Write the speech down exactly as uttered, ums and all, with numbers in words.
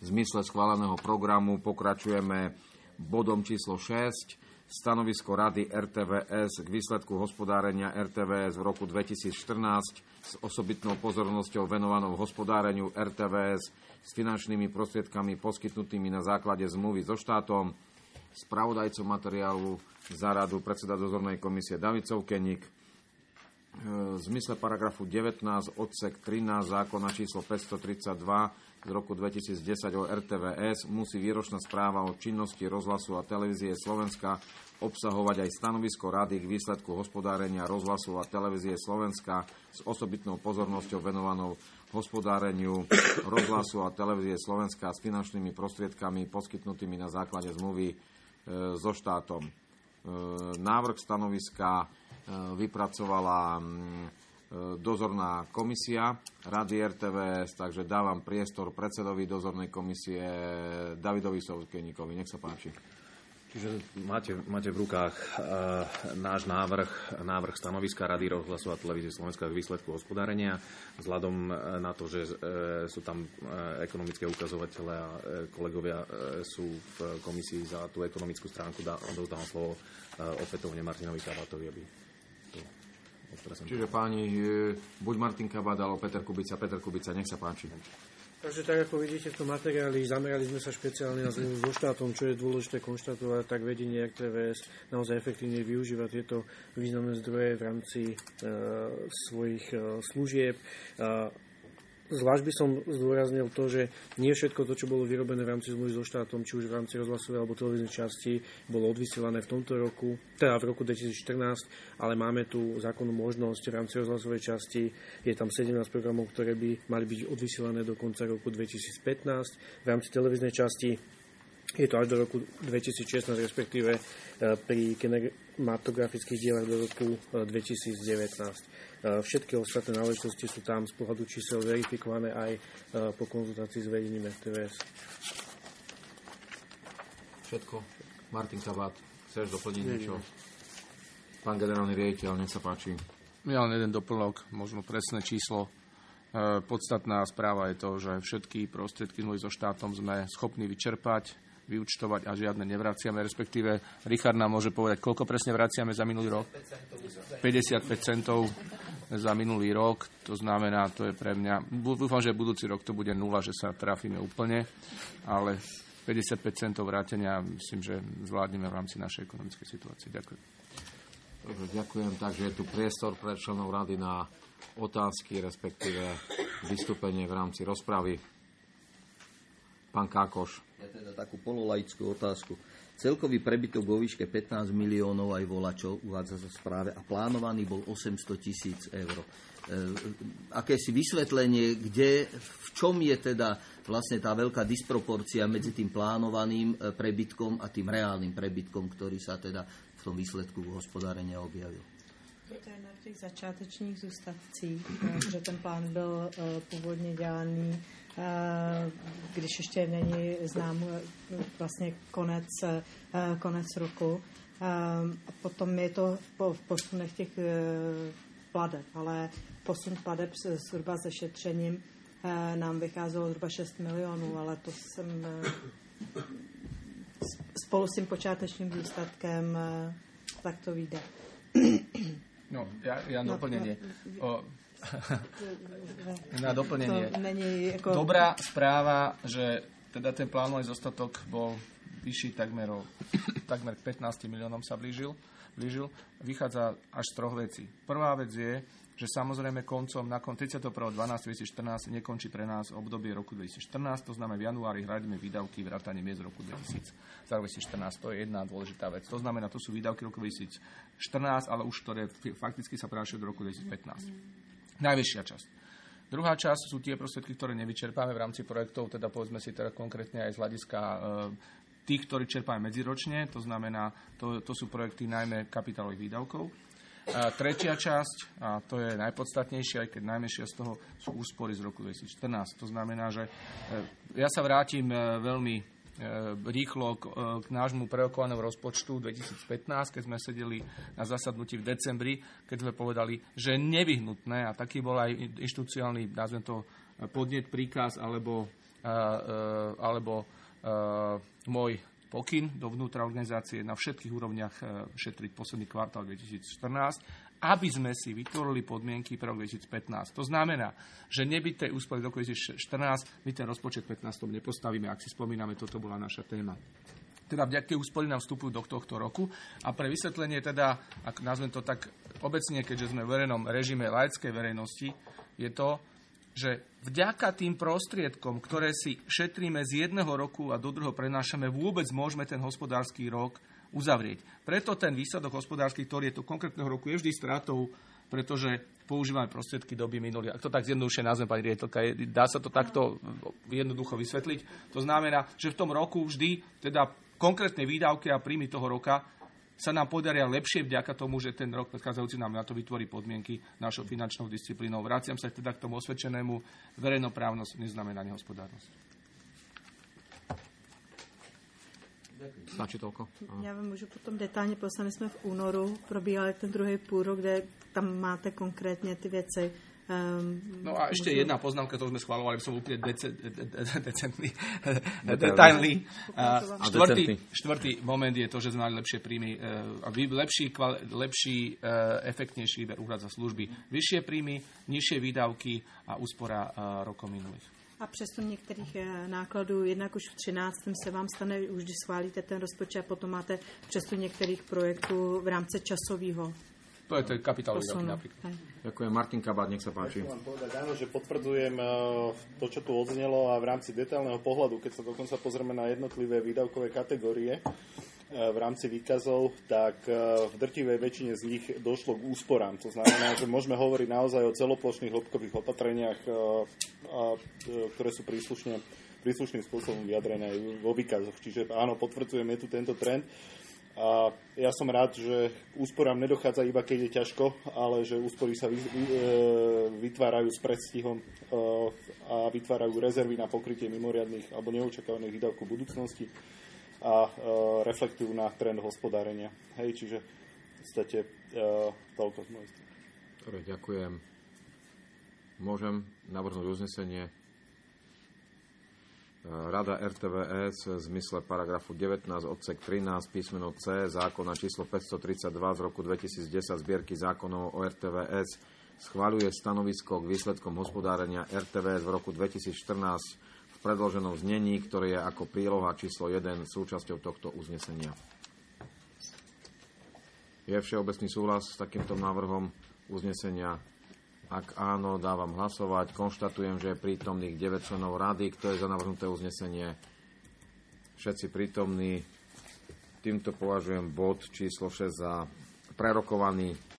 zmysle schváleného programu pokračujeme bodom číslo šesť. Stanovisko Rady er té vé es k výsledku hospodárenia er té vé es v roku dvetisícštrnásť s osobitnou pozornosťou venovanou hospodáreniu er té vé es s finančnými prostriedkami poskytnutými na základe zmluvy so štátom. Spravodajcom materiálu za radu predseda dozornej komisie David Soukeník. V zmysle paragrafu devätnásť odsek trinásť zákona číslo päťstotridsaťdva z roku dvetisícdesať o er té vé es musí výročná správa o činnosti rozhlasu a televízie Slovenska obsahovať aj stanovisko Rady k výsledku hospodárenia rozhlasu a televízie Slovenska s osobitnou pozornosťou venovanou hospodáreniu rozhlasu a televízie Slovenska s finančnými prostriedkami poskytnutými na základe zmluvy e, so štátom. E, návrh stanoviska vypracovala dozorná komisia Rady er té vé es, takže dávam priestor predsedovi dozornej komisie Davidovi Soukeníkovi. Nech sa páči. Čiže máte, máte v rukách e, náš návrh, návrh stanoviska Rady rozhlasu a televízie Slovenska k výsledku hospodárenia. Vzhľadom na to, že e, sú tam e, ekonomické ukazovatele a e, kolegovia e, sú v komisii za tú ekonomickú stránku, dá, odovzdávam slovo e, opätovne Martinovi Kabátovi, aby to odprezentoval. Čiže páni, buď Martin Kabát, alebo Peter Kubica. Peter Kubica, nech sa páči. Takže tak, ako vidíte v tom materiáli, zamerali sme sa špeciálne na zmluvu so štátom, čo je dôležité konštatovať, tak vedenie er té vé es naozaj efektívne využíva tieto významné zdroje v rámci e, svojich e, služieb. E, Zvlášť by som zdôraznil to, že nie všetko to, čo bolo vyrobené v rámci zmluvy so štátom, či už v rámci rozhlasovej alebo televíznej časti, bolo odvysielané v tomto roku, teda v roku dvetisícštrnásť, ale máme tu zákonnú možnosť v rámci rozhlasovej časti. Je tam sedemnásť programov, ktoré by mali byť odvysielané do konca roku dvetisícpätnásť. V rámci televíznej časti je to až do roku dvetisícšestnásť, respektíve pri kinematografických dielach do roku dvetisícdevätnásť. Všetky ostatné náležitosti sú tam z pohľadu čísel verifikované aj po konzultácii s vedením er té vé es. Všetko. Martin Kabát, chceš doplniť niečo? Pán generálny riaditeľ, nech sa páči. Ja len jeden doplnok, možno presné číslo. Podstatná správa je to, že všetky prostriedky zmluvy so štátom sme schopní vyčerpať, vyúčtovať a žiadne nevraciame, respektíve Richard nám môže povedať, koľko presne vraciame za minulý rok? päťdesiatpäť centov za minulý rok, to znamená, to je pre mňa, dúfam, že budúci rok to bude nula, že sa trafíme úplne, ale päťdesiatpäť centov vrátenia myslím, že zvládneme v rámci našej ekonomickej situácie. Ďakujem. Dobre, ďakujem. Takže je tu priestor pre členov rady na otázky, respektíve vystúpenie v rámci rozpravy. Pán Kákoš. Ja teda takú pololaickú otázku. Celkový prebytok vo výške pätnásť miliónov aj volačov uvádza sa v správe a plánovaný bol osemsto tisíc eur. E, akési vysvetlenie, kde, v čom je teda vlastne tá veľká disproporcia medzi tým plánovaným prebytkom a tým reálnym prebytkom, ktorý sa teda v tom výsledku hospodárenia objavil? Je to na těch začátečních zůstatcích, že ten plán byl původně dělaný, když ještě není znám vlastně konec, konec roku. A potom je to v posunech těch pladeb, ale posun pladeb zhruba se šetřením nám vycházelo zhruba šest milionů, ale to jsem spolu s tím počátečním zůstatkem tak to vyjde. No, ja, ja na doplnenie. O, na doplnenie. Ako... Dobrá správa, že teda ten plánovaný zostatok bol vyšší takmer, o, takmer k pätnásť miliónom sa blížil, blížil. Vychádza až z troch vecí. Prvá vec je, že samozrejme koncom, na kon tridsiateho prvého decembra dvetisícštrnásť nekončí pre nás obdobie roku dvetisícštrnásť, to znamená v januári hradíme výdavky vrátane miest roku dvetisíc, za dvetisícštrnásť. To je jedna dôležitá vec. To znamená, to sú výdavky roku dvetisícštrnásť, ale už ktoré fakticky sa prenášajú do roku dvetisícpätnásť. Najvyššia časť. Druhá časť sú tie prostriedky, ktoré nevyčerpáme v rámci projektov, teda povedzme si teda konkrétne aj z hľadiska e, tých, ktorí čerpáme medziročne, to znamená, to, to sú projekty najmä kapitálových výdavkov. A tretia časť, a to je najpodstatnejšia, aj keď najmenšia z toho sú úspory z roku dvetisícštrnásť. To znamená, že ja sa vrátim veľmi rýchlo k, k nášmu prerokovanému rozpočtu dvetisícpätnásť, keď sme sedeli na zasadnutí v decembri, keď sme povedali, že je nevyhnutné, a taký bol aj inštitucionálny, nazvem to podnet, príkaz alebo alebo môj pokyn do vnútra organizácie na všetkých úrovniach šetriť posledný kvartál dvetisícštrnásť, aby sme si vytvorili podmienky pre rok dvetisícpätnásť. To znamená, že nebyť tej úspory do roku dvetisícštrnásť, my ten rozpočet pätnásť nepostavíme, ak si spomíname, toto bola naša téma. Teda vďaka tej úspory nám vstupujú do tohto roku. A pre vysvetlenie teda, ak nazvem to tak obecne, keďže sme v verejnom režime laickej verejnosti, je to, že vďaka tým prostriedkom, ktoré si šetríme z jedného roku a do druhého prenášame, vôbec môžeme ten hospodársky rok uzavrieť. Preto ten výsledok hospodársky, ktorý je to konkrétneho roku, je vždy stratou, pretože používame prostriedky doby minulých. Ak to tak zjednodušene nazvem, pani riaditeľka, dá sa to takto jednoducho vysvetliť. To znamená, že v tom roku vždy teda konkrétne výdavky a príjmy toho roka sa nám podaria lepšie vďaka tomu, že ten rok predchádzajúci nám na to vytvorí podmienky našou finančnou disciplínou. Vraciam sa teda k tomu osvedčenému, verejnoprávnosť neznamená nehospodárnosť. Stačí toľko? Já vám můžu potom detailně poslat. My jsme v únoru probíhali ten druhý půlrok, kde tam máte konkrétně ty věci. Um, no a ešte môžu... jedna poznámka, ktorú sme schvalovali, som úplne dece, de, de, decentný, detailný. Uh, štvrtý, štvrtý moment je to, že sme mali lepšie príjmy, uh, lepší, kval, lepší uh, efektnejší výber úhrad za služby. Vyššie príjmy, nižšie výdavky a úspora uh, rokov minulých. A přesun některých nákladů, jednak už v třináctém se vám stane, už když schválíte ten rozpočet, a potom máte přesun některých projektů v rámci časového. To je to kapitálový roky napríklad. Ďakujem. Martin Kabát, nech sa páči. Chcem vám povedať, áno, že potvrdzujem to, čo tu odznelo, a v rámci detailného pohľadu, keď sa dokonca pozrieme na jednotlivé výdavkové kategórie v rámci výkazov, tak v drtivej väčšine z nich došlo k úsporám. To znamená, že môžeme hovoriť naozaj o celoplošných hĺbkových opatreniach, ktoré sú príslušne, príslušným spôsobom vyjadrené vo výkazoch. Čiže áno, potvrdzujem, je tu tento trend. A ja som rád, že úsporám nedochádza iba keď je ťažko, ale že úspory sa vytvárajú s predstihom a vytvárajú rezervy na pokrytie mimoriadnych alebo neočakávaných výdavkov v budúcnosti a reflektujú na trend hospodárenia. Hej, čiže v podstate toľko z mojej strany. Dobre, ďakujem. Môžem navrhnúť uznesenie. Rada er té vé es v zmysle paragrafu devätnásť odsek trinásť písmeno C zákona číslo päťstotridsaťdva z roku dvetisícdesať zbierky zákonov o er té vé es schvaľuje stanovisko k výsledkom hospodárenia er té vé es v roku dvetisícštrnásť v predloženom znení, ktoré je ako príloha číslo jeden súčasťou tohto uznesenia. Je všeobecný súhlas s takýmto návrhom uznesenia? Ak áno, dávam hlasovať. Konštatujem, že je prítomných deväť členov rady. Kto je za navrhnuté uznesenie? Všetci prítomní. Týmto považujem bod číslo šesť za prerokovaný.